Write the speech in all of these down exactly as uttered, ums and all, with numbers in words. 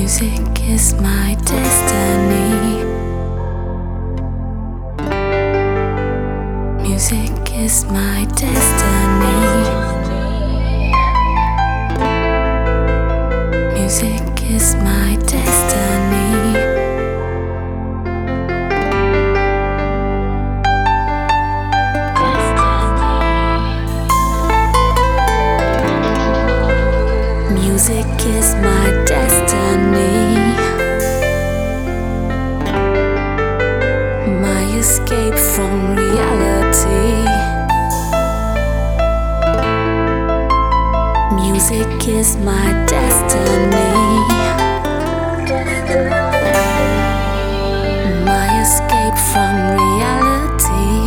Music is my destiny. Music is my destiny. Music is my destiny. Music is my destiny. My escape from reality. Music is my destiny. My escape from reality.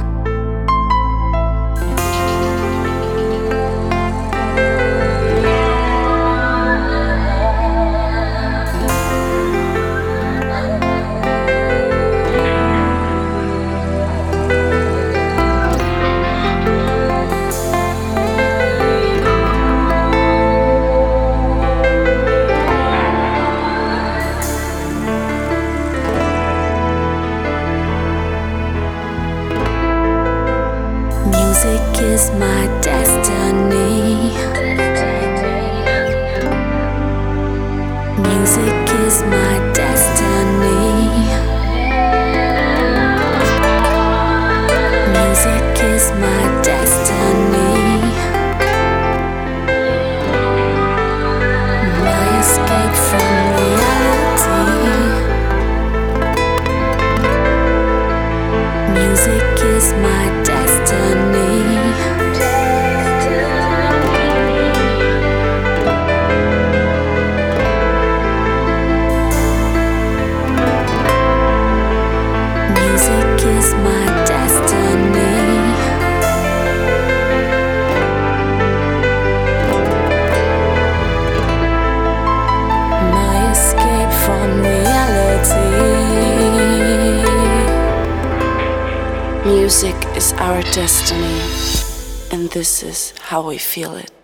Music is my destiny. Music is my destiny. Music is my destiny. My escape from reality. Music is my destiny. Music is my destiny. My escape from reality. Music is our destiny, and this is how we feel it.